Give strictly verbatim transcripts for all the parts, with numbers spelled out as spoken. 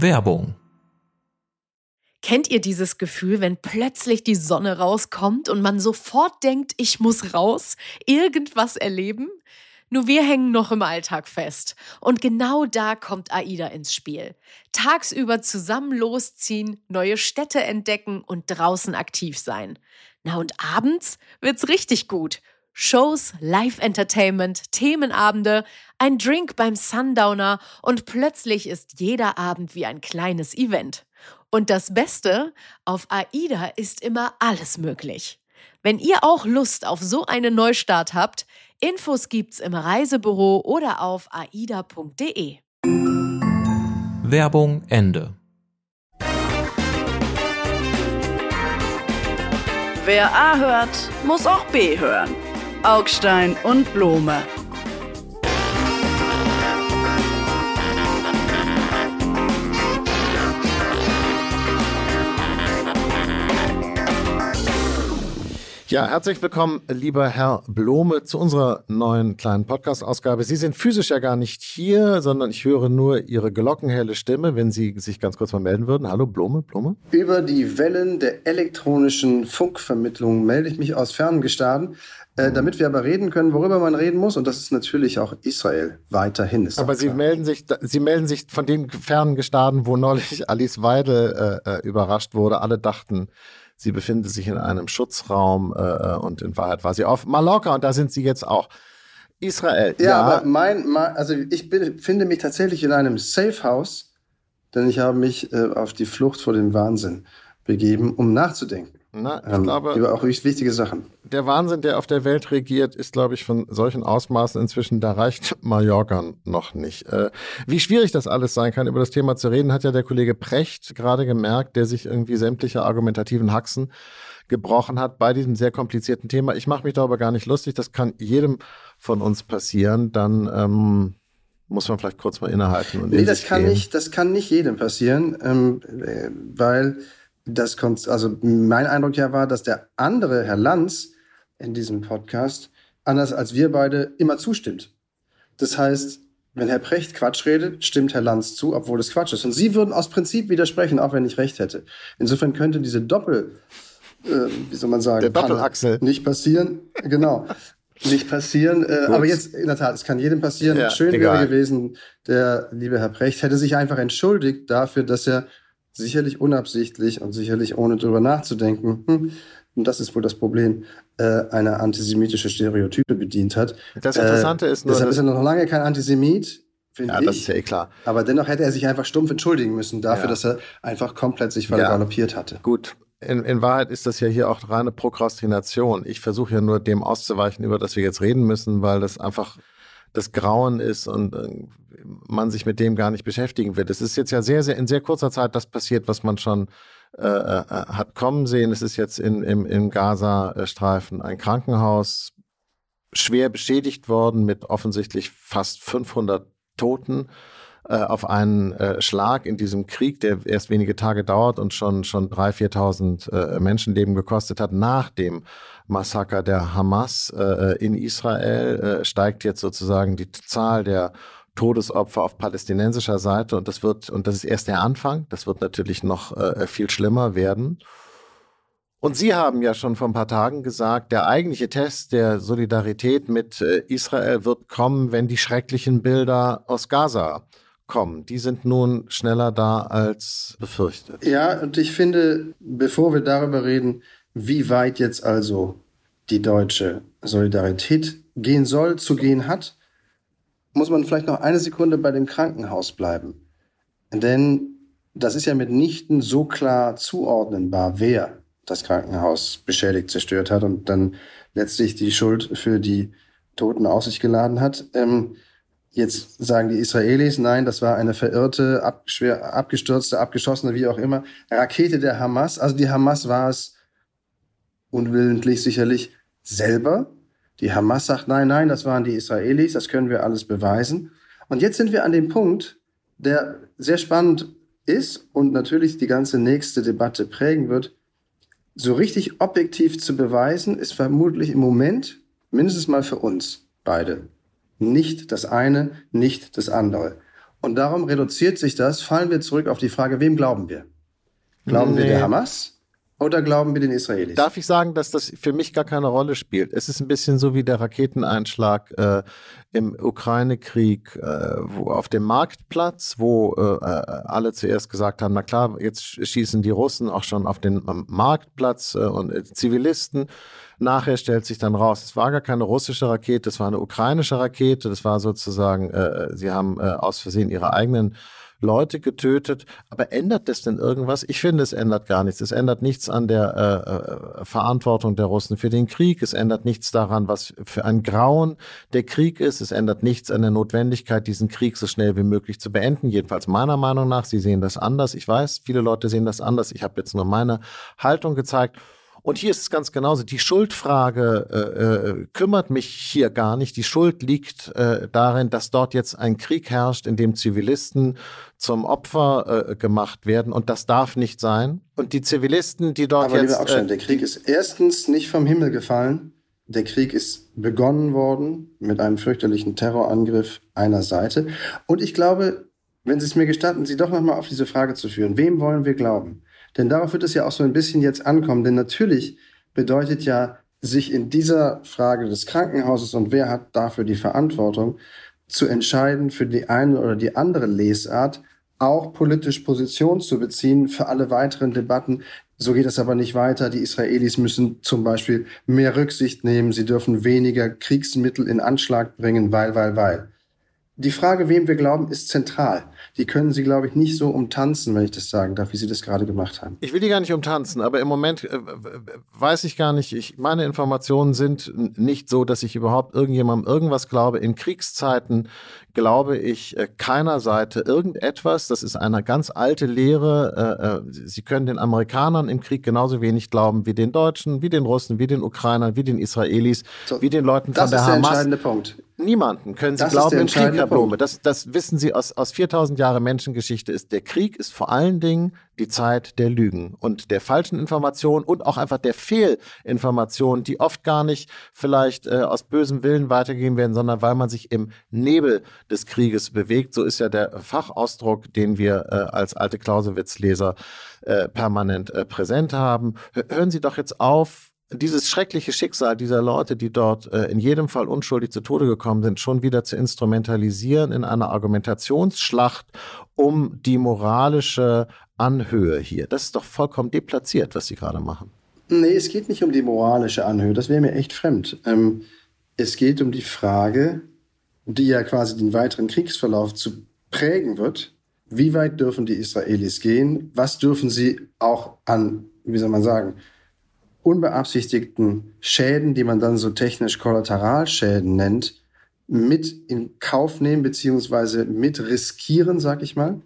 Werbung. Kennt ihr dieses Gefühl, wenn plötzlich die Sonne rauskommt und man sofort denkt, ich muss raus, irgendwas erleben? Nur wir hängen noch im Alltag fest. Und genau da kommt AIDA ins Spiel. Tagsüber zusammen losziehen, neue Städte entdecken und draußen aktiv sein. Na und abends wird's richtig gut. Shows, Live-Entertainment, Themenabende, ein Drink beim Sundowner und plötzlich ist jeder Abend wie ein kleines Event. Und das Beste, auf AIDA ist immer alles möglich. Wenn ihr auch Lust auf so einen Neustart habt, Infos gibt's im Reisebüro oder auf aida punkt de. Werbung Ende. Wer A hört, muss auch B hören. Augstein und Blome. Ja, herzlich willkommen, lieber Herr Blome, zu unserer neuen kleinen Podcast-Ausgabe. Sie sind physisch ja gar nicht hier, sondern ich höre nur Ihre glockenhelle Stimme, wenn Sie sich ganz kurz mal melden würden. Hallo, Blome, Blome. Über die Wellen der elektronischen Funkvermittlung melde ich mich aus fernen Gestaden, äh, damit wir aber reden können, worüber man reden muss. Und das ist natürlich auch Israel weiterhin. Ist aber Sie klar. melden sich, Sie melden sich von den fernen Gestaden, wo neulich Alice Weidel äh, überrascht wurde. Alle dachten, sie befindet sich in einem Schutzraum äh, und in Wahrheit war sie auf Mallorca und da sind sie jetzt auch. Israel. Ja, ja. aber mein, mein, also ich befinde mich tatsächlich in einem Safe House, denn ich habe mich äh, auf die Flucht vor dem Wahnsinn begeben, um nachzudenken. Na, ich ähm, glaube, über auch wichtige Sachen. Der Wahnsinn, der auf der Welt regiert, ist, glaube ich, von solchen Ausmaßen inzwischen, da reicht Mallorca noch nicht. Äh, wie schwierig das alles sein kann, über das Thema zu reden, hat ja der Kollege Precht gerade gemerkt, der sich irgendwie sämtliche argumentativen Haxen gebrochen hat bei diesem sehr komplizierten Thema. Ich mache mich darüber gar nicht lustig, das kann jedem von uns passieren, dann ähm, muss man vielleicht kurz mal innehalten. Und nee, das kann, nicht, das kann nicht jedem passieren, ähm, weil das kommt, also mein Eindruck ja war, dass der andere Herr Lanz in diesem Podcast, anders als wir beide, immer zustimmt. Das heißt, wenn Herr Precht Quatsch redet, stimmt Herr Lanz zu, obwohl es Quatsch ist. Und Sie würden aus Prinzip widersprechen, auch wenn ich recht hätte. Insofern könnte diese Doppel, äh, wie soll man sagen, der Doppelachsel nicht passieren. Genau. Nicht passieren. Äh, aber jetzt, in der Tat, es kann jedem passieren. Ja, Schön egal. wäre gewesen, der liebe Herr Precht hätte sich einfach entschuldigt dafür, dass er sicherlich unabsichtlich und sicherlich ohne drüber nachzudenken, hm, und das ist wohl das Problem, äh, eine antisemitische Stereotype bedient hat. Das Interessante äh, ist nur, deshalb ist er noch lange kein Antisemit, finde ja, ich. Das ist ja eh klar. Aber dennoch hätte er sich einfach stumpf entschuldigen müssen dafür, Ja. dass er einfach komplett sich vergaloppiert hatte. Gut. In, in Wahrheit ist das ja hier auch reine Prokrastination. Ich versuche ja nur dem auszuweichen, über das wir jetzt reden müssen, weil das einfach das Grauen ist und äh, man sich mit dem gar nicht beschäftigen wird. Es ist jetzt ja sehr, sehr in sehr kurzer Zeit das passiert, was man schon äh, äh, hat kommen sehen. Es ist jetzt in, im, im Gaza-Streifen ein Krankenhaus schwer beschädigt worden mit offensichtlich fast fünfhundert Toten äh, auf einen äh, Schlag in diesem Krieg, der erst wenige Tage dauert und schon schon dreitausend, viertausend äh, Menschenleben gekostet hat. Nach dem Massaker der Hamas äh, in Israel äh, steigt jetzt sozusagen die Zahl der Todesopfer auf palästinensischer Seite und das wird, und das ist erst der Anfang, das wird natürlich noch äh, viel schlimmer werden. Und Sie haben ja schon vor ein paar Tagen gesagt, der eigentliche Test der Solidarität mit äh, Israel wird kommen, wenn die schrecklichen Bilder aus Gaza kommen. Die sind nun schneller da als befürchtet. Ja, und ich finde, bevor wir darüber reden, wie weit jetzt also die deutsche Solidarität gehen soll, zu gehen hat, muss man vielleicht noch eine Sekunde bei dem Krankenhaus bleiben. Denn das ist ja mitnichten so klar zuordnenbar, wer das Krankenhaus beschädigt, zerstört hat und dann letztlich die Schuld für die Toten auf sich geladen hat. Ähm, jetzt sagen die Israelis, nein, das war eine verirrte, abgeschwer, abgestürzte, abgeschossene, wie auch immer, Rakete der Hamas. Also die Hamas war es unwillentlich sicherlich selber. Die Hamas sagt, nein, nein, das waren die Israelis, das können wir alles beweisen. Und jetzt sind wir an dem Punkt, der sehr spannend ist und natürlich die ganze nächste Debatte prägen wird. So richtig objektiv zu beweisen, ist vermutlich im Moment, mindestens mal für uns beide, nicht das eine, nicht das andere. Und darum reduziert sich das, fallen wir zurück auf die Frage, wem glauben wir? Glauben nee. wir der Hamas oder glauben wir den Israelis? Darf ich sagen, dass das für mich gar keine Rolle spielt? Es ist ein bisschen so wie der Raketeneinschlag äh, im Ukraine-Krieg, äh, wo auf dem Marktplatz, wo äh, alle zuerst gesagt haben, na klar, jetzt schießen die Russen auch schon auf den Marktplatz äh, und äh, Zivilisten. Nachher stellt sich dann raus, es war gar keine russische Rakete, es war eine ukrainische Rakete. Das war sozusagen, äh, sie haben äh, aus Versehen ihre eigenen Leute getötet. Aber ändert das denn irgendwas? Ich finde, es ändert gar nichts. Es ändert nichts an der äh, Verantwortung der Russen für den Krieg. Es ändert nichts daran, was für ein Grauen der Krieg ist. Es ändert nichts an der Notwendigkeit, diesen Krieg so schnell wie möglich zu beenden. Jedenfalls meiner Meinung nach. Sie sehen das anders. Ich weiß, viele Leute sehen das anders. Ich habe jetzt nur meine Haltung gezeigt. Und hier ist es ganz genauso. Die Schuldfrage äh, äh, kümmert mich hier gar nicht. Die Schuld liegt äh, darin, dass dort jetzt ein Krieg herrscht, in dem Zivilisten zum Opfer äh, gemacht werden. Und das darf nicht sein. Und die Zivilisten, die dort Aber jetzt... Aber äh, der Krieg ist erstens nicht vom Himmel gefallen. Der Krieg ist begonnen worden mit einem fürchterlichen Terrorangriff einer Seite. Und ich glaube, wenn Sie es mir gestatten, Sie doch nochmal auf diese Frage zu führen. Wem wollen wir glauben? Denn darauf wird es ja auch so ein bisschen jetzt ankommen. Denn natürlich bedeutet ja, sich in dieser Frage des Krankenhauses und wer hat dafür die Verantwortung, zu entscheiden für die eine oder die andere Lesart, auch politisch Position zu beziehen für alle weiteren Debatten. So geht es aber nicht weiter. Die Israelis müssen zum Beispiel mehr Rücksicht nehmen. Sie dürfen weniger Kriegsmittel in Anschlag bringen, weil, weil, weil. Die Frage, wem wir glauben, ist zentral. Die können Sie, glaube ich, nicht so umtanzen, wenn ich das sagen darf, wie Sie das gerade gemacht haben. Ich will die gar nicht umtanzen, aber im Moment äh, weiß ich gar nicht, ich, meine Informationen sind nicht so, dass ich überhaupt irgendjemandem irgendwas glaube. In Kriegszeiten glaube ich äh, keiner Seite irgendetwas. Das ist eine ganz alte Lehre. Äh, äh, Sie können den Amerikanern im Krieg genauso wenig glauben wie den Deutschen, wie den Russen, wie den Ukrainern, wie den Israelis, so, wie den Leuten von der Hamas. Das ist der entscheidende Punkt. Niemanden können Sie das glauben im Krieg, Herr Blome. Punkt. Das, das wissen Sie aus, aus viertausend Jahre Menschengeschichte. Ist der Krieg ist vor allen Dingen die Zeit der Lügen und der falschen Informationen und auch einfach der Fehlinformationen, die oft gar nicht vielleicht äh, aus bösem Willen weitergegeben werden, sondern weil man sich im Nebel des Krieges bewegt. So ist ja der Fachausdruck, den wir äh, als alte Clausewitz-Leser äh, permanent äh, präsent haben. Hören Sie doch jetzt auf, dieses schreckliche Schicksal dieser Leute, die dort äh, in jedem Fall unschuldig zu Tode gekommen sind, schon wieder zu instrumentalisieren in einer Argumentationsschlacht um die moralische Anhöhe hier. Das ist doch vollkommen deplatziert, was Sie gerade machen. Nee, es geht nicht um die moralische Anhöhe. Das wäre mir echt fremd. Ähm, es geht um die Frage, die ja quasi den weiteren Kriegsverlauf zu prägen wird. Wie weit dürfen die Israelis gehen? Was dürfen sie auch an, wie soll man sagen, unbeabsichtigten Schäden, die man dann so technisch Kollateralschäden nennt, mit in Kauf nehmen beziehungsweise mit riskieren, sag ich mal?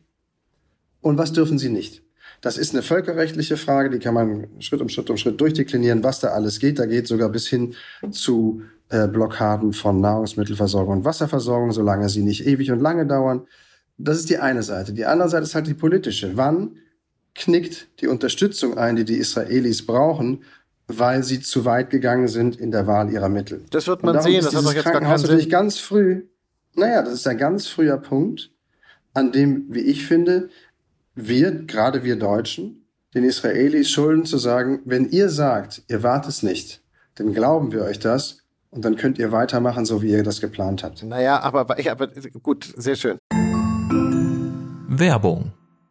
Und was dürfen sie nicht? Das ist eine völkerrechtliche Frage, die kann man Schritt um Schritt um Schritt durchdeklinieren, was da alles geht. Da geht sogar bis hin zu äh, Blockaden von Nahrungsmittelversorgung und Wasserversorgung, solange sie nicht ewig und lange dauern. Das ist die eine Seite. Die andere Seite ist halt die politische. Wann knickt die Unterstützung ein, die die Israelis brauchen, weil sie zu weit gegangen sind in der Wahl ihrer Mittel? Das wird man sehen, das hat doch jetzt gar keinen Sinn. Ganz früh, naja, das ist ein ganz früher Punkt, an dem, wie ich finde, wir, gerade wir Deutschen, den Israelis schulden zu sagen, wenn ihr sagt, ihr wart es nicht, dann glauben wir euch das und dann könnt ihr weitermachen, so wie ihr das geplant habt. Naja, aber, aber gut, sehr schön. Werbung.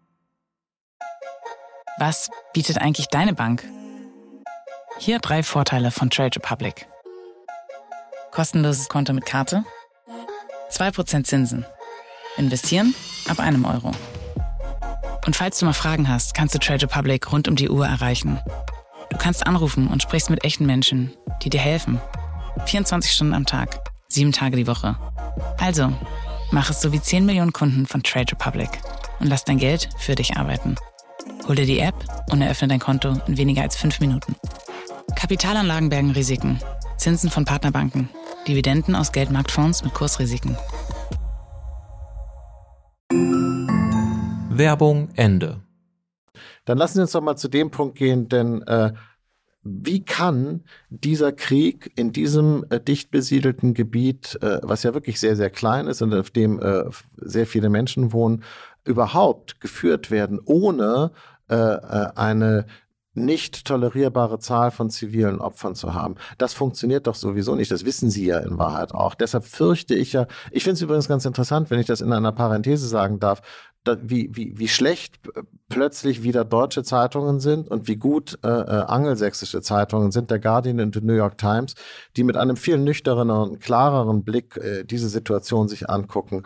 Was bietet eigentlich deine Bank? Hier drei Vorteile von Trade Republic. Kostenloses Konto mit Karte, zwei Prozent Zinsen, investieren ab einem Euro. Und falls du mal Fragen hast, kannst du Trade Republic rund um die Uhr erreichen. Du kannst anrufen und sprichst mit echten Menschen, die dir helfen. vierundzwanzig Stunden am Tag, sieben Tage die Woche. Also, mach es so wie zehn Millionen Kunden von Trade Republic und lass dein Geld für dich arbeiten. Hol dir die App und eröffne dein Konto in weniger als fünf Minuten. Kapitalanlagen bergen Risiken, Zinsen von Partnerbanken, Dividenden aus Geldmarktfonds mit Kursrisiken. Werbung Ende. Dann lassen Sie uns doch mal zu dem Punkt gehen, denn äh, wie kann dieser Krieg in diesem äh, dicht besiedelten Gebiet, äh, was ja wirklich sehr, sehr klein ist und auf dem äh, sehr viele Menschen wohnen, überhaupt geführt werden, ohne äh, äh, eine nicht tolerierbare Zahl von zivilen Opfern zu haben. Das funktioniert doch sowieso nicht. Das wissen Sie ja in Wahrheit auch. Deshalb fürchte ich ja, ich finde es übrigens ganz interessant, wenn ich das in einer Parenthese sagen darf, da, wie, wie, wie schlecht plötzlich wieder deutsche Zeitungen sind und wie gut äh, äh, angelsächsische Zeitungen sind, der Guardian und die New York Times, die mit einem viel nüchterneren, klareren Blick äh, diese Situation sich angucken.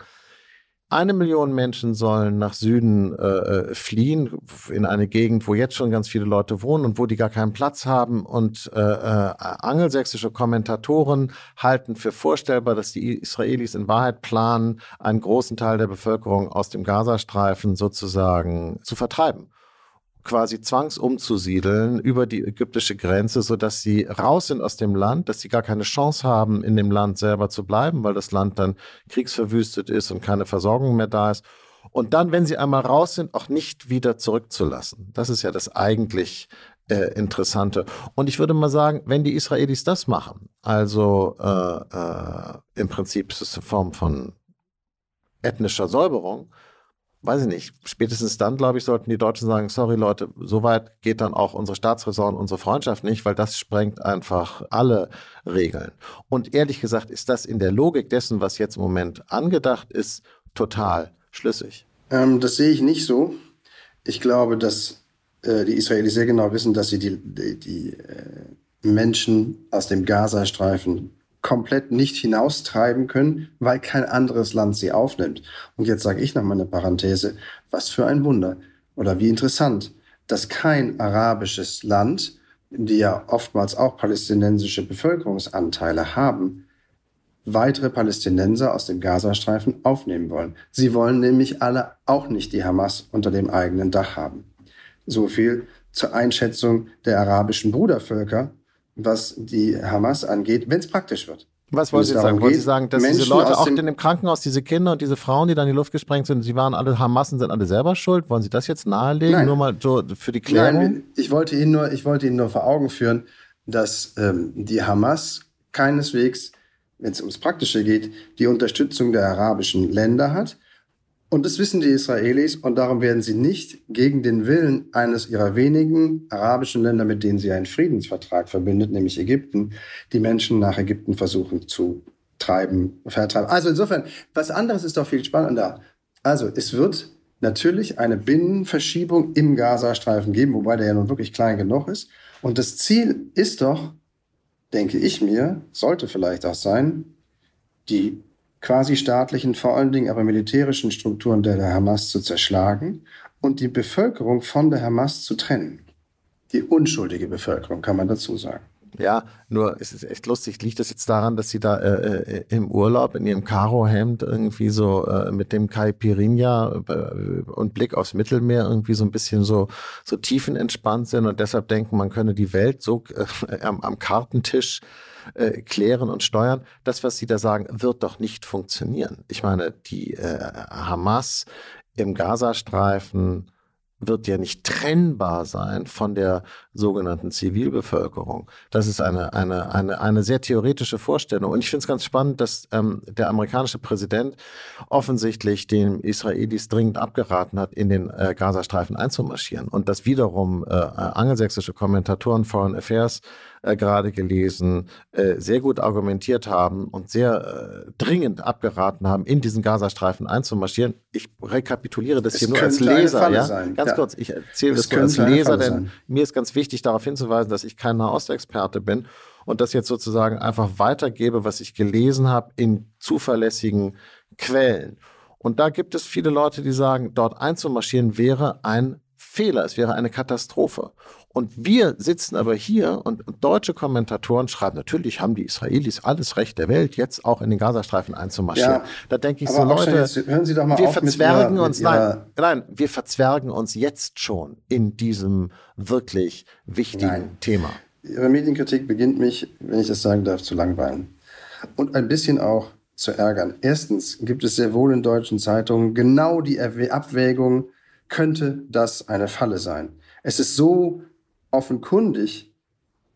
Eine Million Menschen sollen nach Süden äh, fliehen, in eine Gegend, wo jetzt schon ganz viele Leute wohnen und wo die gar keinen Platz haben. Und äh, äh, angelsächsische Kommentatoren halten für vorstellbar, dass die Israelis in Wahrheit planen, einen großen Teil der Bevölkerung aus dem Gazastreifen sozusagen zu vertreiben. Quasi zwangsumzusiedeln über die ägyptische Grenze, sodass sie raus sind aus dem Land, dass sie gar keine Chance haben, in dem Land selber zu bleiben, weil das Land dann kriegsverwüstet ist und keine Versorgung mehr da ist. Und dann, wenn sie einmal raus sind, auch nicht wieder zurückzulassen. Das ist ja das eigentlich äh, Interessante. Und ich würde mal sagen, wenn die Israelis das machen, also äh, äh, im Prinzip ist es eine Form von ethnischer Säuberung, weiß ich nicht, spätestens dann, glaube ich, sollten die Deutschen sagen, sorry Leute, so weit geht dann auch unsere Staatsräson, unsere Freundschaft nicht, weil das sprengt einfach alle Regeln. Und ehrlich gesagt ist das in der Logik dessen, was jetzt im Moment angedacht ist, total schlüssig. Ähm, das sehe ich nicht so. Ich glaube, dass äh, die Israelis sehr genau wissen, dass sie die, die, die äh, Menschen aus dem Gazastreifen komplett nicht hinaustreiben können, weil kein anderes Land sie aufnimmt. Und jetzt sage ich noch mal eine Parenthese, was für ein Wunder oder wie interessant, dass kein arabisches Land, die ja oftmals auch palästinensische Bevölkerungsanteile haben, weitere Palästinenser aus dem Gazastreifen aufnehmen wollen. Sie wollen nämlich alle auch nicht die Hamas unter dem eigenen Dach haben. So viel zur Einschätzung der arabischen Brudervölker, was die Hamas angeht, wenn es praktisch wird. Was wollen Sie jetzt sagen? Wollen Sie sagen, dass Menschen diese Leute, auch in dem Krankenhaus, diese Kinder und diese Frauen, die dann in die Luft gesprengt sind, sie waren alle Hamas und sind alle selber schuld? Wollen Sie das jetzt nahelegen? Nein. Nur mal so für die Klärung? Nein, ich wollte Ihnen nur, ich wollte Ihnen nur vor Augen führen, dass ähm, die Hamas keineswegs, wenn es ums Praktische geht, die Unterstützung der arabischen Länder hat. Und das wissen die Israelis und darum werden sie nicht gegen den Willen eines ihrer wenigen arabischen Länder, mit denen sie einen Friedensvertrag verbindet, nämlich Ägypten, die Menschen nach Ägypten versuchen zu treiben, vertreiben. Also insofern, was anderes ist doch viel spannender. Also es wird natürlich eine Binnenverschiebung im Gazastreifen geben, wobei der ja nun wirklich klein genug ist. Und das Ziel ist doch, denke ich mir, sollte vielleicht auch sein, die quasi staatlichen, vor allen Dingen aber militärischen Strukturen der, der Hamas zu zerschlagen und die Bevölkerung von der Hamas zu trennen. Die unschuldige Bevölkerung, kann man dazu sagen. Ja, nur es ist echt lustig. Liegt das jetzt daran, dass Sie da äh, im Urlaub in Ihrem Karohemd irgendwie so äh, mit dem Caipirinha äh, und Blick aufs Mittelmeer irgendwie so ein bisschen so, so tiefenentspannt sind und deshalb denken, man könne die Welt so äh, am, am Kartentisch äh, klären und steuern? Das, was Sie da sagen, wird doch nicht funktionieren. Ich meine, die äh, Hamas im Gazastreifen wird ja nicht trennbar sein von der sogenannten Zivilbevölkerung. Das ist eine, eine, eine, eine sehr theoretische Vorstellung. Und ich finde es ganz spannend, dass ähm, der amerikanische Präsident offensichtlich den Israelis dringend abgeraten hat, in den äh, Gazastreifen einzumarschieren. Und dass wiederum äh, angelsächsische Kommentatoren, Foreign Affairs, äh, gerade gelesen, äh, sehr gut argumentiert haben und sehr äh, dringend abgeraten haben, in diesen Gazastreifen einzumarschieren. Ich rekapituliere das es hier nur als Leser. Ja? Sein. Ganz ja. kurz, ich erzähle es das nur als Leser, denn sein. mir ist ganz wichtig, darauf hinzuweisen, dass ich kein Nahostexperte bin und das jetzt sozusagen einfach weitergebe, was ich gelesen habe, in zuverlässigen Quellen. Und da gibt es viele Leute, die sagen, dort einzumarschieren wäre ein Fehler, es wäre eine Katastrophe. Und wir sitzen aber hier und, und deutsche Kommentatoren schreiben, natürlich haben die Israelis alles Recht der Welt, jetzt auch in den Gazastreifen einzumarschieren. Ja, da denke ich so, Leute, jetzt, hören Sie doch mal wir auf verzwergen mit ihrer, uns, mit nein, nein, wir verzwergen uns jetzt schon in diesem wirklich wichtigen nein. Thema. Ihre Medienkritik beginnt mich, wenn ich das sagen darf, zu langweilen. Und ein bisschen auch zu ärgern. Erstens gibt es sehr wohl in deutschen Zeitungen genau die Abwägung, könnte das eine Falle sein. Es ist so offenkundig,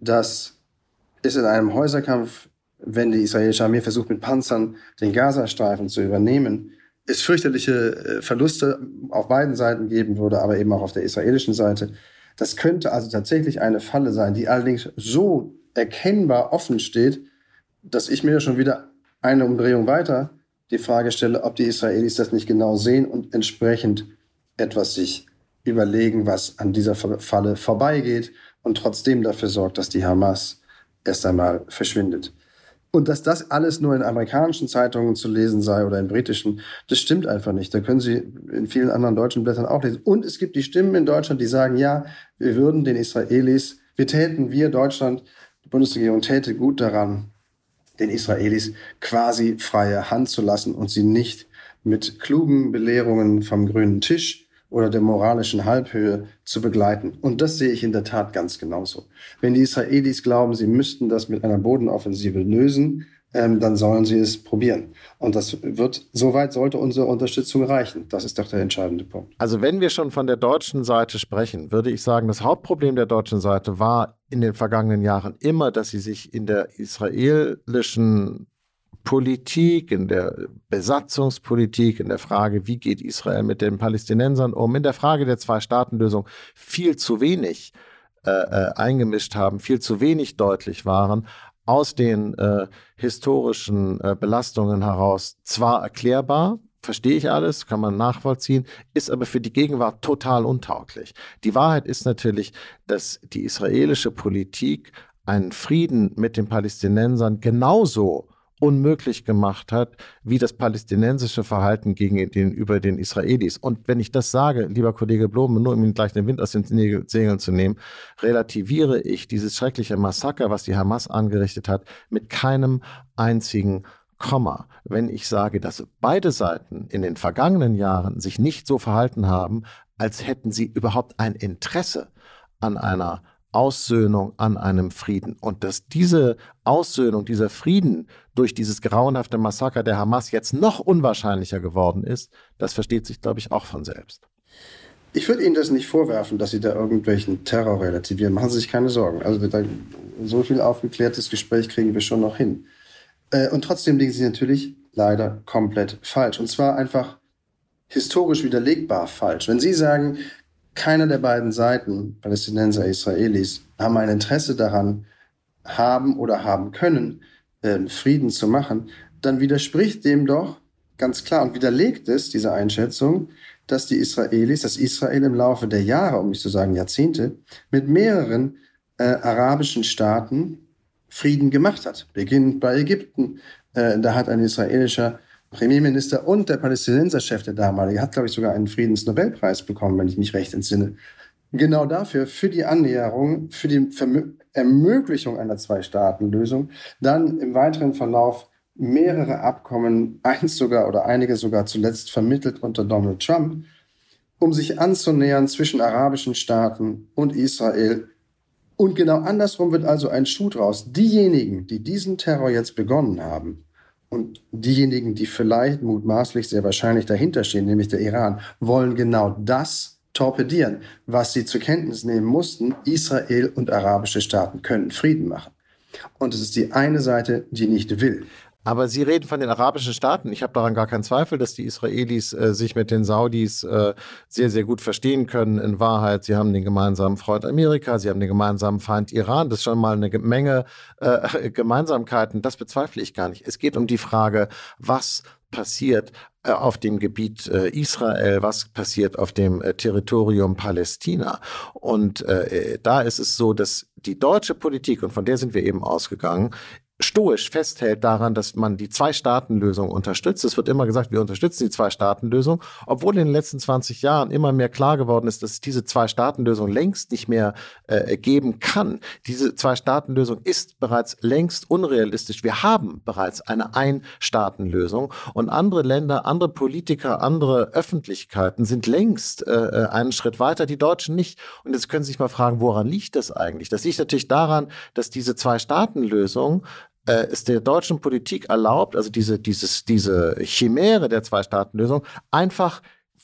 dass es in einem Häuserkampf, wenn die israelische Armee versucht, mit Panzern den Gazastreifen zu übernehmen, es fürchterliche Verluste auf beiden Seiten geben würde, aber eben auch auf der israelischen Seite. Das könnte also tatsächlich eine Falle sein, die allerdings so erkennbar offen steht, dass ich mir schon wieder eine Umdrehung weiter die Frage stelle, ob die Israelis das nicht genau sehen und entsprechend etwas sich überlegen, was an dieser Falle vorbeigeht und trotzdem dafür sorgt, dass die Hamas erst einmal verschwindet. Und dass das alles nur in amerikanischen Zeitungen zu lesen sei oder in britischen, das stimmt einfach nicht. Da können Sie in vielen anderen deutschen Blättern auch lesen. Und es gibt die Stimmen in Deutschland, die sagen, ja, wir würden den Israelis, wir täten, wir Deutschland, die Bundesregierung täte gut daran, den Israelis quasi freie Hand zu lassen und sie nicht mit klugen Belehrungen vom grünen Tisch oder der moralischen Halbhöhe zu begleiten. Und das sehe ich in der Tat ganz genauso. Wenn die Israelis glauben, sie müssten das mit einer Bodenoffensive lösen, ähm, dann sollen sie es probieren. Und das wird, soweit sollte unsere Unterstützung reichen. Das ist doch der entscheidende Punkt. Also wenn wir schon von der deutschen Seite sprechen, würde ich sagen, das Hauptproblem der deutschen Seite war in den vergangenen Jahren immer, dass sie sich in der israelischen Politik, in der Besatzungspolitik, in der Frage, wie geht Israel mit den Palästinensern um, in der Frage der Zwei-Staaten-Lösung viel zu wenig äh, äh, eingemischt haben, viel zu wenig deutlich waren, aus den äh, historischen äh, Belastungen heraus zwar erklärbar, verstehe ich alles, kann man nachvollziehen, ist aber für die Gegenwart total untauglich. Die Wahrheit ist natürlich, dass die israelische Politik einen Frieden mit den Palästinensern genauso unmöglich gemacht hat, wie das palästinensische Verhalten gegenüber den Israelis. Und wenn ich das sage, lieber Kollege Blome, nur um Ihnen gleich den Wind aus den Segeln zu nehmen, relativiere ich dieses schreckliche Massaker, was die Hamas angerichtet hat, mit keinem einzigen Komma. Wenn ich sage, dass beide Seiten in den vergangenen Jahren sich nicht so verhalten haben, als hätten sie überhaupt ein Interesse an einer Aussöhnung, an einem Frieden. Und dass diese Aussöhnung, dieser Frieden durch dieses grauenhafte Massaker der Hamas jetzt noch unwahrscheinlicher geworden ist, das versteht sich, glaube ich, auch von selbst. Ich würde Ihnen das nicht vorwerfen, dass Sie da irgendwelchen Terror relativieren. Machen Sie sich keine Sorgen. Also da, so viel aufgeklärtes Gespräch kriegen wir schon noch hin. Und trotzdem liegen Sie natürlich leider komplett falsch. Und zwar einfach historisch widerlegbar falsch. Wenn Sie sagen, keiner der beiden Seiten, Palästinenser, Israelis, haben ein Interesse daran, haben oder haben können, äh, Frieden zu machen, dann widerspricht dem doch ganz klar und widerlegt es, diese Einschätzung, dass die Israelis, dass Israel im Laufe der Jahre, um nicht zu sagen Jahrzehnte, mit mehreren äh, arabischen Staaten Frieden gemacht hat. Beginnend bei Ägypten, äh, da hat ein israelischer Premierminister und der Palästinenser-Chef, der damalige, hat, glaube ich, sogar einen Friedensnobelpreis bekommen, wenn ich mich recht entsinne. Genau dafür, für die Annäherung, für die Vermö- Ermöglichung einer Zwei-Staaten-Lösung, dann im weiteren Verlauf mehrere Abkommen, eins sogar oder einige sogar zuletzt vermittelt unter Donald Trump, um sich anzunähern zwischen arabischen Staaten und Israel. Und genau andersrum wird also ein Schuh draus. Diejenigen, die diesen Terror jetzt begonnen haben, und diejenigen, die vielleicht mutmaßlich sehr wahrscheinlich dahinter stehen, nämlich der Iran, wollen genau das torpedieren, was sie zur Kenntnis nehmen mussten. Israel und arabische Staaten können Frieden machen. Und es ist die eine Seite, die nicht will. Aber Sie reden von den arabischen Staaten. Ich habe daran gar keinen Zweifel, dass die Israelis äh, sich mit den Saudis äh, sehr, sehr gut verstehen können. In Wahrheit, sie haben den gemeinsamen Freund Amerika, sie haben den gemeinsamen Feind Iran. Das ist schon mal eine Menge äh, Gemeinsamkeiten. Das bezweifle ich gar nicht. Es geht um die Frage, was passiert äh, auf dem Gebiet äh, Israel, was passiert auf dem äh, Territorium Palästina. Und äh, da ist es so, dass die deutsche Politik, und von der sind wir eben ausgegangen, stoisch festhält daran, dass man die Zwei-Staaten-Lösung unterstützt. Es wird immer gesagt, wir unterstützen die Zwei-Staaten-Lösung, obwohl in den letzten zwanzig Jahren immer mehr klar geworden ist, dass es diese Zwei-Staaten-Lösung längst nicht mehr äh, geben kann. Diese Zwei-Staaten-Lösung ist bereits längst unrealistisch. Wir haben bereits eine Ein-Staaten-Lösung und andere Länder, andere Politiker, andere Öffentlichkeiten sind längst äh, einen Schritt weiter, die Deutschen nicht. Und jetzt können Sie sich mal fragen, woran liegt das eigentlich? Das liegt natürlich daran, dass diese Zwei-Staaten-Lösung äh, es der deutschen Politik erlaubt, also diese, dieses, diese Chimäre der Zwei-Staaten-Lösung, einfach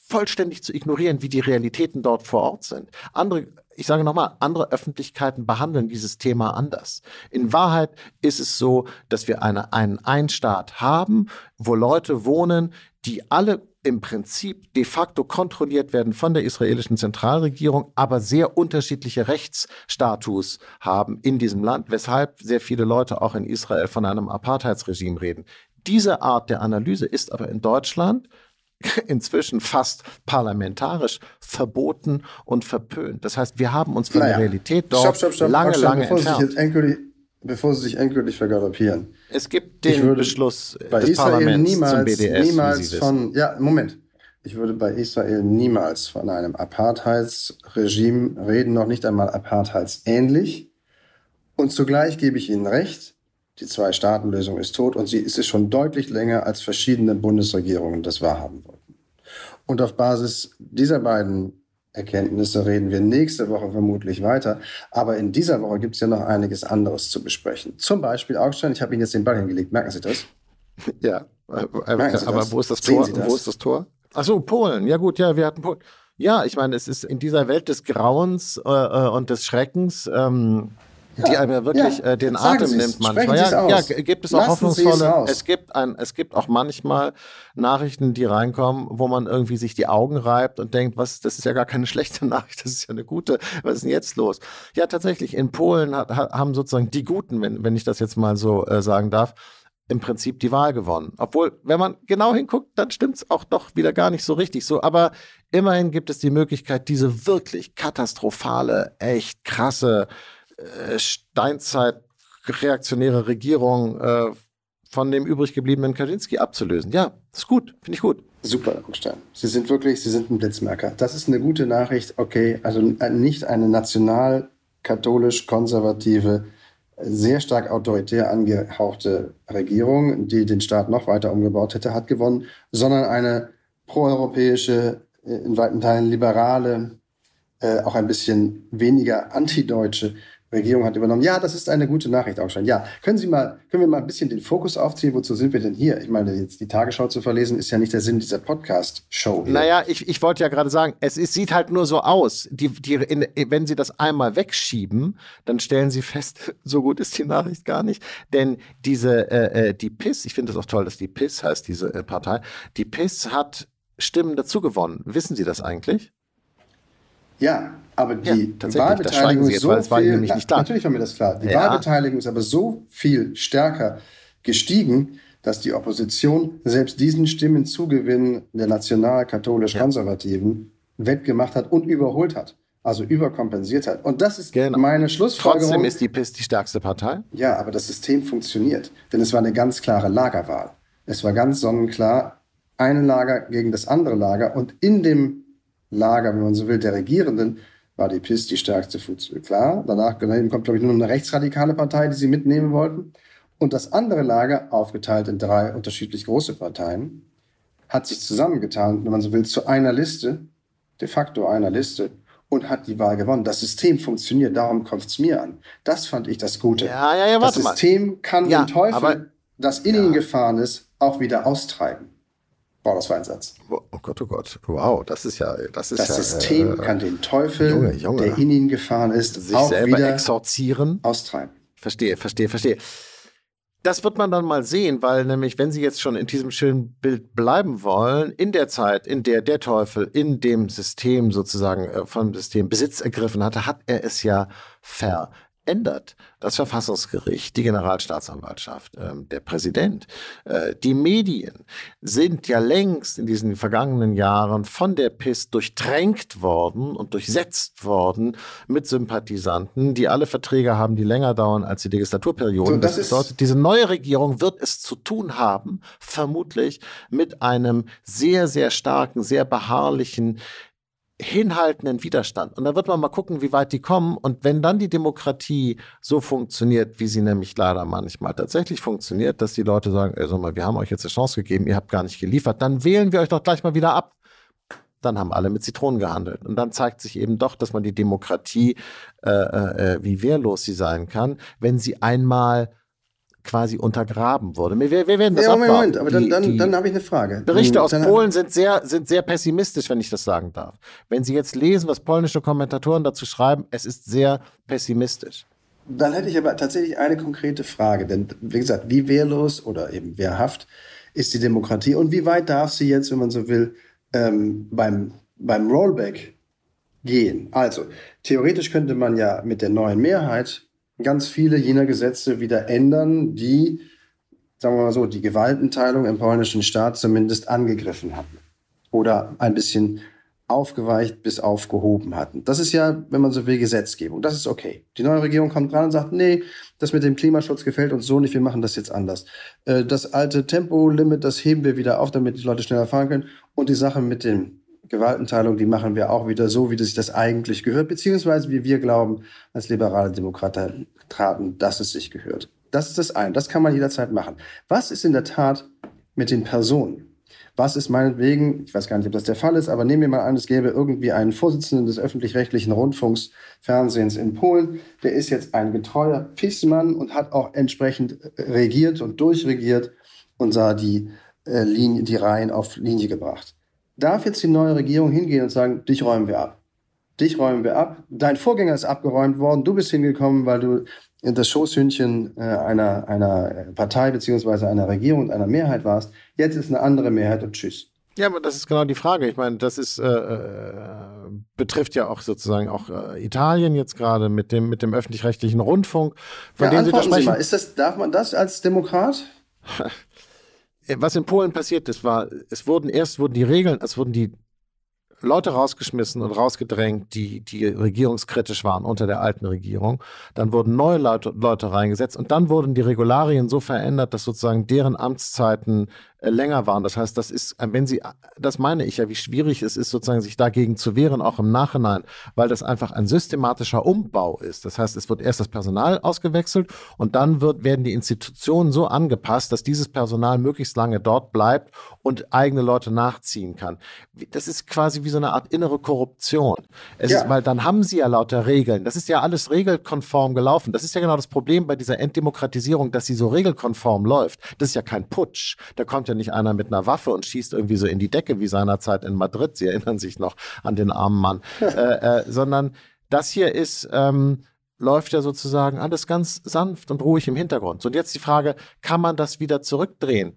vollständig zu ignorieren, wie die Realitäten dort vor Ort sind. Andere, ich sage nochmal, andere Öffentlichkeiten behandeln dieses Thema anders. In Wahrheit ist es so, dass wir eine, einen Einstaat haben, wo Leute wohnen, die alle im Prinzip de facto kontrolliert werden von der israelischen Zentralregierung, aber sehr unterschiedliche Rechtsstatus haben in diesem Land, weshalb sehr viele Leute auch in Israel von einem Apartheidsregime reden. Diese Art der Analyse ist aber in Deutschland inzwischen fast parlamentarisch verboten und verpönt. Das heißt, wir haben uns von naja. der Realität dort stopp, stopp, stopp. lange, lange bevor entfernt. Sie sich jetzt endgültig, bevor Sie sich endgültig vergaloppieren. Es gibt den Beschluss bei des Israel Parlaments niemals, zum B D S, niemals wie Sie von, wissen. Ja, Moment. Ich würde bei Israel niemals von einem Apartheidsregime reden, noch nicht einmal apartheidsähnlich. Und zugleich gebe ich Ihnen recht, die Zwei-Staaten-Lösung ist tot und sie ist es schon deutlich länger, als verschiedene Bundesregierungen das wahrhaben wollten. Und auf Basis dieser beiden Erkenntnisse reden wir nächste Woche vermutlich weiter. Aber in dieser Woche gibt es ja noch einiges anderes zu besprechen. Zum Beispiel, Augstein, ich habe Ihnen jetzt den Ball hingelegt. Merken Sie das? Ja, äh, Merken Sie aber das? wo ist das Sehen Tor? Sie das? Wo ist das Tor? Ach so, Polen. Ja gut, ja, wir hatten Polen. Ja, ich meine, es ist in dieser Welt des Grauens äh, und des Schreckens, ähm, die einem ja wirklich ja. äh, den Sagen Atem Sie's. nimmt manchmal. Sprechen Ja, Sie's aus. ja, gibt es auch Lassen hoffnungsvolle. Sie es raus. Es gibt ein, es gibt auch manchmal Nachrichten, die reinkommen, wo man irgendwie sich die Augen reibt und denkt, was, das ist ja gar keine schlechte Nachricht, das ist ja eine gute. Was ist denn jetzt los? Ja, tatsächlich. In Polen hat, haben sozusagen die Guten, wenn, wenn ich das jetzt mal so äh, sagen darf, im Prinzip die Wahl gewonnen. Obwohl, wenn man genau hinguckt, dann stimmt es auch doch wieder gar nicht so richtig so. Aber immerhin gibt es die Möglichkeit, diese wirklich katastrophale, echt krasse äh, Steinzeit-reaktionäre Regierung äh, von dem übrig gebliebenen Kaczynski abzulösen. Ja, ist gut, finde ich gut. Super, Augstein. Sie sind wirklich, Sie sind ein Blitzmerker. Das ist eine gute Nachricht. Okay, also nicht eine national-katholisch-konservative, sehr stark autoritär angehauchte Regierung, die den Staat noch weiter umgebaut hätte, hat gewonnen, sondern eine proeuropäische, in weiten Teilen liberale, äh, auch ein bisschen weniger antideutsche Regierung hat übernommen. Ja, das ist eine gute Nachricht, Augstein. Ja, können Sie mal, können wir mal ein bisschen den Fokus aufziehen? Wozu sind wir denn hier? Ich meine, jetzt die Tagesschau zu verlesen, ist ja nicht der Sinn dieser Podcast-Show hier. Naja, ich, ich wollte ja gerade sagen, es ist, sieht halt nur so aus. Die, die, in, wenn Sie das einmal wegschieben, dann stellen Sie fest, so gut ist die Nachricht gar nicht. Denn diese, äh, die P I S, ich finde es auch toll, dass die P I S heißt, diese äh, Partei, die P I S hat Stimmen dazu gewonnen. Wissen Sie das eigentlich? Ja, aber die ja, Wahlbeteiligung ist jetzt, so weil es war viel, nämlich nicht klar. Natürlich war mir das klar. Die ja. Wahlbeteiligung ist aber so viel stärker gestiegen, dass die Opposition selbst diesen Stimmenzugewinn der national-katholisch-konservativen ja. wettgemacht hat und überholt hat. Also überkompensiert hat. Und das ist genau. meine Schlussfolgerung. Trotzdem ist die P I S die stärkste Partei? Ja, aber das System funktioniert. Denn es war eine ganz klare Lagerwahl. Es war ganz sonnenklar, ein Lager gegen das andere Lager. Und in dem Lager, wenn man so will, der Regierenden, war die P I S die stärkste Funktion. Klar, danach kommt, glaube ich, nur noch eine rechtsradikale Partei, die sie mitnehmen wollten. Und das andere Lager, aufgeteilt in drei unterschiedlich große Parteien, hat sich zusammengetan, wenn man so will, zu einer Liste, de facto einer Liste, und hat die Wahl gewonnen. Das System funktioniert, darum kommt es mir an. Das fand ich das Gute. Ja, ja, ja, warte das System mal. kann ja, den Teufel, aber, das in ja. ihn gefahren ist, auch wieder austreiben. Boah, das war ein Satz. Oh Gott, oh Gott. Wow, das ist ja... Das, ist das ja, System äh, kann den Teufel, Junge, Junge. der in ihn gefahren ist, sich auch selber wieder exorzieren. austreiben. Verstehe, verstehe, verstehe. Das wird man dann mal sehen, weil nämlich, wenn Sie jetzt schon in diesem schönen Bild bleiben wollen, in der Zeit, in der der Teufel in dem System sozusagen äh, vom System Besitz ergriffen hatte, hat er es ja verändert. Das Verfassungsgericht, die Generalstaatsanwaltschaft, äh, der Präsident, äh, die Medien sind ja längst in diesen vergangenen Jahren von der P I S durchtränkt worden und durchsetzt worden mit Sympathisanten, die alle Verträge haben, die länger dauern als die Legislaturperioden. So, das das bedeutet, diese neue Regierung wird es zu tun haben, vermutlich mit einem sehr, sehr starken, sehr beharrlichen, hinhaltenden Widerstand. Und da wird man mal gucken, wie weit die kommen. Und wenn dann die Demokratie so funktioniert, wie sie nämlich leider manchmal tatsächlich funktioniert, dass die Leute sagen, ey, sag mal, wir haben euch jetzt eine Chance gegeben, ihr habt gar nicht geliefert, dann wählen wir euch doch gleich mal wieder ab. Dann haben alle mit Zitronen gehandelt. Und dann zeigt sich eben doch, dass man die Demokratie, äh, äh, wie wehrlos sie sein kann, wenn sie einmal quasi untergraben wurde. Wir, wir werden das ja, abwarten. Moment, aber dann, die, dann, die dann habe ich eine Frage. Berichte aus dann, Polen sind sehr, sind sehr pessimistisch, wenn ich das sagen darf. Wenn Sie jetzt lesen, was polnische Kommentatoren dazu schreiben, es ist sehr pessimistisch. Dann hätte ich aber tatsächlich eine konkrete Frage. Denn, wie gesagt, wie wehrlos oder eben wehrhaft ist die Demokratie und wie weit darf sie jetzt, wenn man so will, ähm, beim, beim Rollback gehen? Also, theoretisch könnte man ja mit der neuen Mehrheit ganz viele jener Gesetze wieder ändern, die, sagen wir mal so, die Gewaltenteilung im polnischen Staat zumindest angegriffen hatten oder ein bisschen aufgeweicht bis aufgehoben hatten. Das ist ja, wenn man so will, Gesetzgebung. Das ist okay. Die neue Regierung kommt dran und sagt, nee, das mit dem Klimaschutz gefällt uns so nicht, wir machen das jetzt anders. Das alte Tempolimit, das heben wir wieder auf, damit die Leute schneller fahren können. Und die Sache mit den Gewaltenteilung, die machen wir auch wieder so, wie sich das eigentlich gehört, beziehungsweise wie wir glauben, als liberale Demokraten, dass es sich gehört. Das ist das eine. Das kann man jederzeit machen. Was ist in der Tat mit den Personen? Was ist meinetwegen, ich weiß gar nicht, ob das der Fall ist, aber nehmen wir mal an, es gäbe irgendwie einen Vorsitzenden des öffentlich-rechtlichen Rundfunks, Fernsehens in Polen, der ist jetzt ein getreuer PiS-Mann und hat auch entsprechend regiert und durchregiert und sah die, äh, Linie, die Reihen auf Linie gebracht. Darf jetzt die neue Regierung hingehen und sagen, dich räumen wir ab. Dich räumen wir ab. Dein Vorgänger ist abgeräumt worden. Du bist hingekommen, weil du das Schoßhündchen äh, einer, einer Partei beziehungsweise einer Regierung und einer Mehrheit warst. Jetzt ist eine andere Mehrheit und tschüss. Ja, aber das ist genau die Frage. Ich meine, das ist, äh, betrifft ja auch sozusagen auch äh, Italien jetzt gerade mit dem, mit dem öffentlich-rechtlichen Rundfunk. Von Ja, dem Sie da antworten Sie sprechen. mal. Ist das, darf man das als Demokrat? Was in Polen passiert ist, war, es wurden erst wurden die Regeln, es wurden die Leute rausgeschmissen und rausgedrängt, die, die regierungskritisch waren unter der alten Regierung. Dann wurden neue Leute, Leute reingesetzt und dann wurden die Regularien so verändert, dass sozusagen deren Amtszeiten äh, länger waren. Das heißt, das ist, wenn Sie, das meine ich ja, wie schwierig es ist, sozusagen sich dagegen zu wehren, auch im Nachhinein, weil das einfach ein systematischer Umbau ist. Das heißt, es wird erst das Personal ausgewechselt und dann wird, werden die Institutionen so angepasst, dass dieses Personal möglichst lange dort bleibt und eigene Leute nachziehen kann. Das ist quasi wie so eine Art innere Korruption. Es Ja. ist, weil dann haben sie ja lauter Regeln. Das ist ja alles regelkonform gelaufen. Das ist ja genau das Problem bei dieser Entdemokratisierung, dass sie so regelkonform läuft. Das ist ja kein Putsch. Da kommt ja nicht einer mit einer Waffe und schießt irgendwie so in die Decke wie seinerzeit in Madrid. Sie erinnern sich noch an den armen Mann. äh, äh, sondern das hier ist, ähm, läuft ja sozusagen alles ganz sanft und ruhig im Hintergrund. Und jetzt die Frage, kann man das wieder zurückdrehen?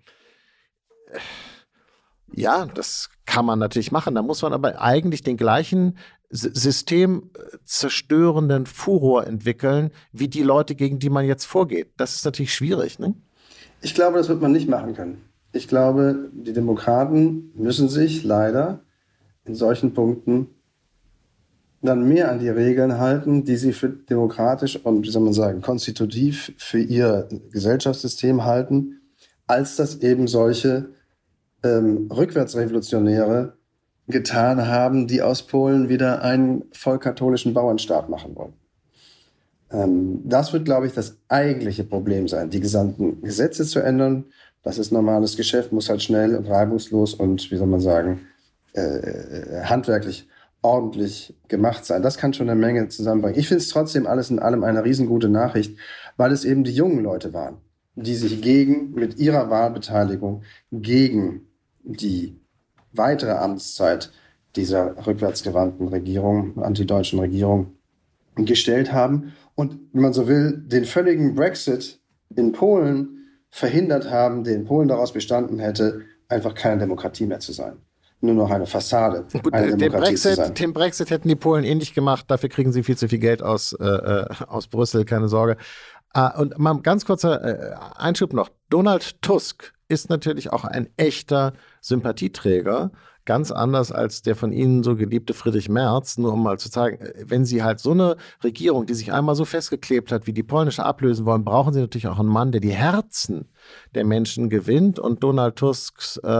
Ja, das kann man natürlich machen. Da muss man aber eigentlich den gleichen systemzerstörenden Furor entwickeln, wie die Leute, gegen die man jetzt vorgeht. Das ist natürlich schwierig, ne? Ich glaube, das wird man nicht machen können. Ich glaube, die Demokraten müssen sich leider in solchen Punkten dann mehr an die Regeln halten, die sie für demokratisch und, wie soll man sagen, konstitutiv für ihr Gesellschaftssystem halten, als das eben solche ähm, Rückwärtsrevolutionäre getan haben, die aus Polen wieder einen vollkatholischen Bauernstaat machen wollen. Ähm, das wird, glaube ich, das eigentliche Problem sein, die gesamten Gesetze zu ändern. Das ist normales Geschäft, muss halt schnell und reibungslos und, wie soll man sagen, äh, handwerklich ordentlich gemacht sein. Das kann schon eine Menge zusammenbringen. Ich finde es trotzdem alles in allem eine riesengute Nachricht, weil es eben die jungen Leute waren, die sich gegen, mit ihrer Wahlbeteiligung, gegen die weitere Amtszeit dieser rückwärtsgewandten Regierung, antideutschen Regierung, gestellt haben und, wenn man so will, den völligen Brexit in Polen verhindert haben, der in Polen daraus bestanden hätte, einfach keine Demokratie mehr zu sein. Nur noch eine Fassade, Gut, eine den, Demokratie zu sein. Brexit, den Brexit hätten die Polen ähnlich gemacht, dafür kriegen sie viel zu viel Geld aus, äh, aus Brüssel, keine Sorge. Uh, und mal ganz kurzer äh, Einschub noch. Donald Tusk ist natürlich auch ein echter Sympathieträger, ganz anders als der von Ihnen so geliebte Friedrich Merz, nur um mal zu zeigen, wenn Sie halt so eine Regierung, die sich einmal so festgeklebt hat, wie die polnische ablösen wollen, brauchen Sie natürlich auch einen Mann, der die Herzen der Menschen gewinnt und Donald Tusks äh,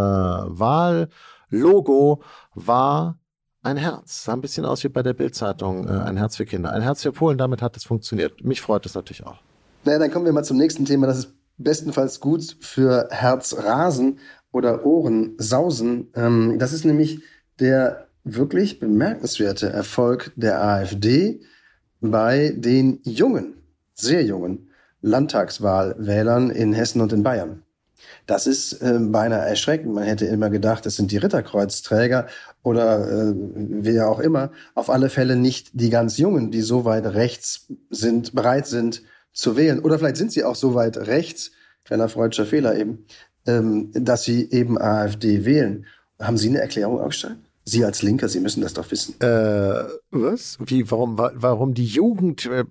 Wahllogo war ein Herz. Sah ein bisschen aus wie bei der Bild-Zeitung, äh, ein Herz für Kinder. Ein Herz für Polen, damit hat es funktioniert. Mich freut es natürlich auch. Naja, dann kommen wir mal zum nächsten Thema. Das ist bestenfalls gut für Herzrasen oder Ohrensausen. Ähm, das ist nämlich der wirklich bemerkenswerte Erfolg der AfD bei den jungen, sehr jungen Landtagswahlwählern in Hessen und in Bayern. Das ist äh, beinahe erschreckend. Man hätte immer gedacht, es sind die Ritterkreuzträger oder äh, wer auch immer. Auf alle Fälle nicht die ganz Jungen, die so weit rechts sind, bereit sind zu wählen. Oder vielleicht sind sie auch so weit rechts, kleiner freudscher Fehler eben, ähm, dass sie eben AfD wählen. Haben Sie eine Erklärung, Augstein? Sie als Linker, Sie müssen das doch wissen. Äh, was? Wie, warum, warum die Jugend... Äh,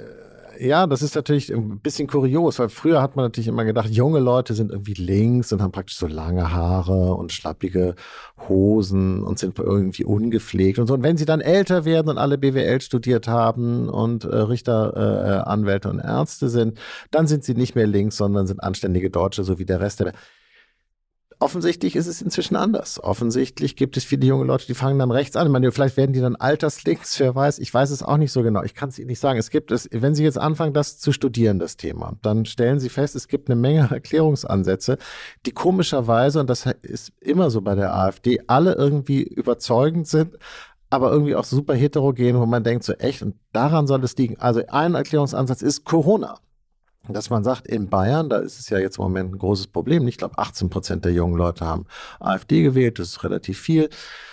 Ja, das ist natürlich ein bisschen kurios, weil früher hat man natürlich immer gedacht, junge Leute sind irgendwie links und haben praktisch so lange Haare und schlappige Hosen und sind irgendwie ungepflegt und so. Und wenn sie dann älter werden und alle B W L studiert haben und äh, Richter, äh, Anwälte und Ärzte sind, dann sind sie nicht mehr links, sondern sind anständige Deutsche, so wie der Rest der Welt. Offensichtlich ist es inzwischen anders. Offensichtlich gibt es viele junge Leute, die fangen dann rechts an. Ich meine, vielleicht werden die dann alterslinks, wer weiß. Ich weiß es auch nicht so genau. Ich kann es Ihnen nicht sagen. Es gibt es, wenn Sie jetzt anfangen, das zu studieren, das Thema, dann stellen Sie fest, es gibt eine Menge Erklärungsansätze, die komischerweise, und das ist immer so bei der AfD, alle irgendwie überzeugend sind, aber irgendwie auch super heterogen, wo man denkt so echt, und daran soll es liegen. Also ein Erklärungsansatz ist Corona. Dass man sagt, in Bayern, da ist es ja jetzt im Moment ein großes Problem. Ich glaube, achtzehn Prozent der jungen Leute haben AfD gewählt. Das ist relativ viel.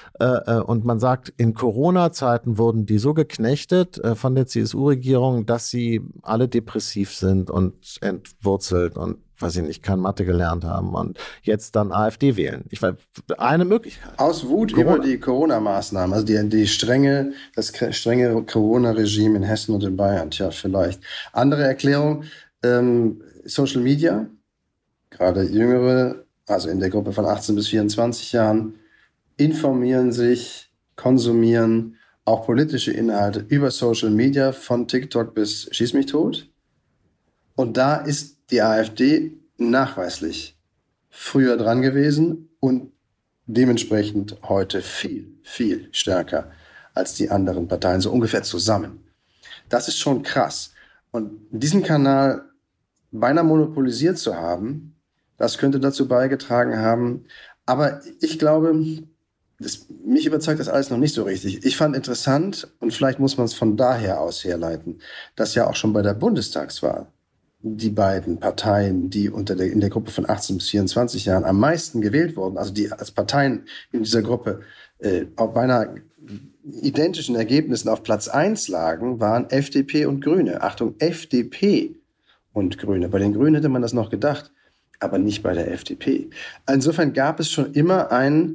Und man sagt, in Corona-Zeiten wurden die so geknechtet von der C S U-Regierung, dass sie alle depressiv sind und entwurzelt und, weiß ich nicht, keine Mathe gelernt haben und jetzt dann AfD wählen. Ich weiß, eine Möglichkeit. Aus Wut Corona. Über die Corona-Maßnahmen, also die, die strenge, das strenge Corona-Regime in Hessen und in Bayern. Tja, vielleicht. Andere Erklärung, ähm, Social Media, gerade Jüngere, also in der Gruppe von achtzehn bis vierundzwanzig Jahren, informieren sich, konsumieren auch politische Inhalte über Social Media, von TikTok bis Schieß mich tot. Und da ist die AfD nachweislich früher dran gewesen und dementsprechend heute viel, viel stärker als die anderen Parteien, so ungefähr zusammen. Das ist schon krass. Und diesen Kanal beinahe monopolisiert zu haben, das könnte dazu beigetragen haben. Aber ich glaube, das, mich überzeugt das alles noch nicht so richtig. Ich fand interessant, und vielleicht muss man es von daher aus herleiten, dass ja auch schon bei der Bundestagswahl die beiden Parteien, die unter der, in der Gruppe von achtzehn bis vierundzwanzig Jahren am meisten gewählt wurden, also die als Parteien in dieser Gruppe äh, auf beinahe identischen Ergebnissen auf Platz eins lagen, waren F D P und Grüne. Achtung, F D P und Grüne. Bei den Grünen hätte man das noch gedacht, aber nicht bei der F D P. Insofern gab es schon immer ein,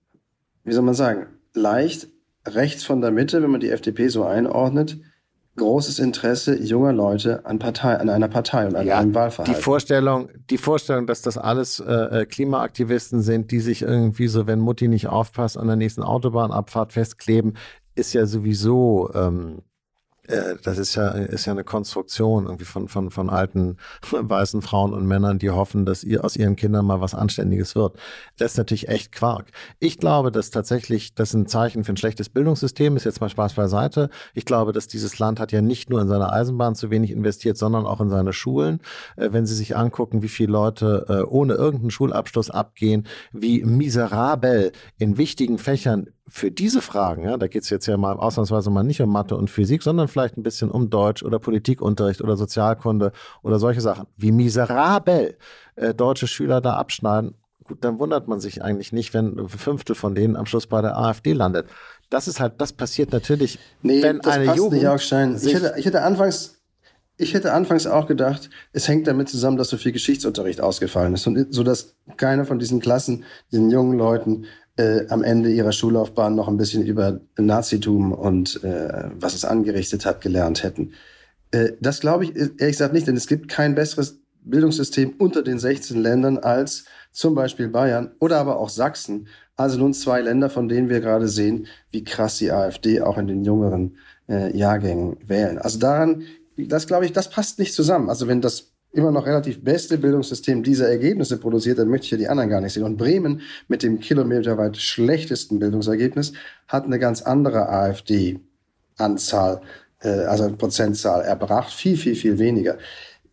wie soll man sagen, leicht rechts von der Mitte, wenn man die F D P so einordnet, großes Interesse junger Leute an Partei, an einer Partei und an ja, einem Wahlverhalten. Die Vorstellung, die Vorstellung, dass das alles äh, Klimaaktivisten sind, die sich irgendwie so, wenn Mutti nicht aufpasst, an der nächsten Autobahnabfahrt festkleben, ist ja sowieso, ähm, äh, das ist ja, ist ja eine Konstruktion irgendwie von, von, von alten weißen Frauen und Männern, die hoffen, dass ihr aus ihren Kindern mal was Anständiges wird. Das ist natürlich echt Quark. Ich glaube, dass tatsächlich das ein Zeichen für ein schlechtes Bildungssystem ist, jetzt mal Spaß beiseite. Ich glaube, dass dieses Land hat ja nicht nur in seine Eisenbahn zu wenig investiert, sondern auch in seine Schulen. Äh, wenn Sie sich angucken, wie viele Leute äh, ohne irgendeinen Schulabschluss abgehen, wie miserabel in wichtigen Fächern für diese Fragen, ja, da geht es jetzt ja mal ausnahmsweise mal nicht um Mathe und Physik, sondern vielleicht ein bisschen um Deutsch oder Politikunterricht oder Sozialkunde oder solche Sachen. Wie miserabel äh, deutsche Schüler da abschneiden. Gut, dann wundert man sich eigentlich nicht, wenn ein Fünftel von denen am Schluss bei der AfD landet. Das ist halt, das passiert natürlich, nee, wenn das eine passt Jugend nicht, Augstein. Ich hätte, ich hätte anfangs Ich hätte anfangs auch gedacht, es hängt damit zusammen, dass so viel Geschichtsunterricht ausgefallen ist und so, dass keine von diesen Klassen, diesen jungen Leuten äh, am Ende ihrer Schullaufbahn noch ein bisschen über Nazitum und äh, was es angerichtet hat, gelernt hätten. Äh, das glaube ich ehrlich gesagt nicht, denn es gibt kein besseres Bildungssystem unter den sechzehn Ländern als zum Beispiel Bayern oder aber auch Sachsen. Also nun zwei Länder, von denen wir gerade sehen, wie krass die AfD auch in den jüngeren äh, Jahrgängen wählen. Also daran Das glaube ich, das passt nicht zusammen. Also wenn das immer noch relativ beste Bildungssystem diese Ergebnisse produziert, dann möchte ich ja die anderen gar nicht sehen. Und Bremen mit dem kilometerweit schlechtesten Bildungsergebnis hat eine ganz andere AfD-Anzahl, äh, also Prozentzahl erbracht, viel, viel, viel weniger.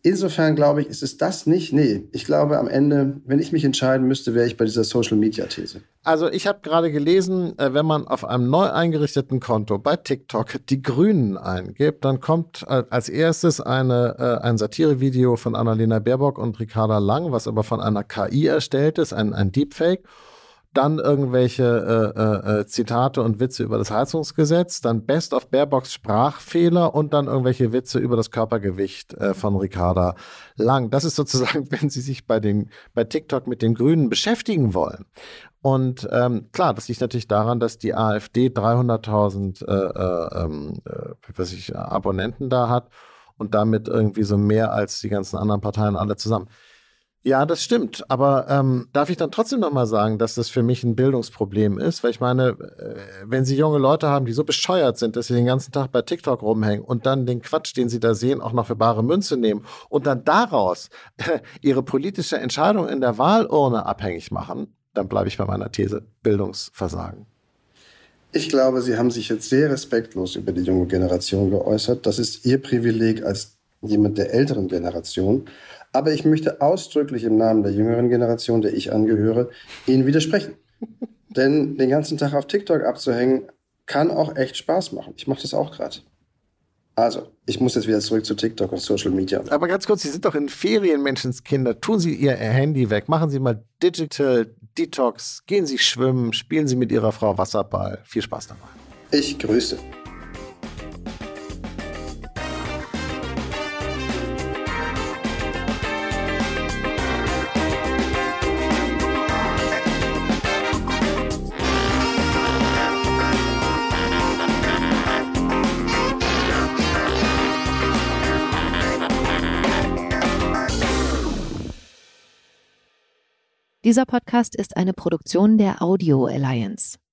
insofern glaube ich, ist es das nicht. Nee, ich glaube am Ende, wenn ich mich entscheiden müsste, wäre ich bei dieser Social-Media-These. Also ich habe gerade gelesen, wenn man auf einem neu eingerichteten Konto bei TikTok die Grünen eingibt, dann kommt als erstes eine, ein Satirevideo von Annalena Baerbock und Ricarda Lang, was aber von einer K I erstellt ist, ein, ein Deepfake. Dann irgendwelche äh, äh, Zitate und Witze über das Heizungsgesetz, dann Best of Baerbocks Sprachfehler und dann irgendwelche Witze über das Körpergewicht äh, von Ricarda Lang. Das ist sozusagen, wenn Sie sich bei, den, bei TikTok mit den Grünen beschäftigen wollen. Und ähm, klar, das liegt natürlich daran, dass die AfD dreihunderttausend äh, äh, äh, was ich, Abonnenten da hat und damit irgendwie so mehr als die ganzen anderen Parteien alle zusammen. Ja, das stimmt. Aber ähm, darf ich dann trotzdem nochmal sagen, dass das für mich ein Bildungsproblem ist? Weil ich meine, äh, wenn Sie junge Leute haben, die so bescheuert sind, dass sie den ganzen Tag bei TikTok rumhängen und dann den Quatsch, den sie da sehen, auch noch für bare Münze nehmen und dann daraus äh, ihre politische Entscheidung in der Wahlurne abhängig machen, dann bleibe ich bei meiner These Bildungsversagen. Ich glaube, Sie haben sich jetzt sehr respektlos über die junge Generation geäußert. Das ist Ihr Privileg als jemand der älteren Generation. Aber ich möchte ausdrücklich im Namen der jüngeren Generation, der ich angehöre, Ihnen widersprechen. Denn den ganzen Tag auf TikTok abzuhängen, kann auch echt Spaß machen. Ich mache das auch gerade. Also, ich muss jetzt wieder zurück zu TikTok und Social Media. Aber ganz kurz, Sie sind doch in Ferien, Menschenskinder. Tun Sie Ihr Handy weg. Machen Sie mal Digital Detox. Gehen Sie schwimmen. Spielen Sie mit Ihrer Frau Wasserball. Viel Spaß dabei. Ich grüße. Dieser Podcast ist eine Produktion der Audio Alliance.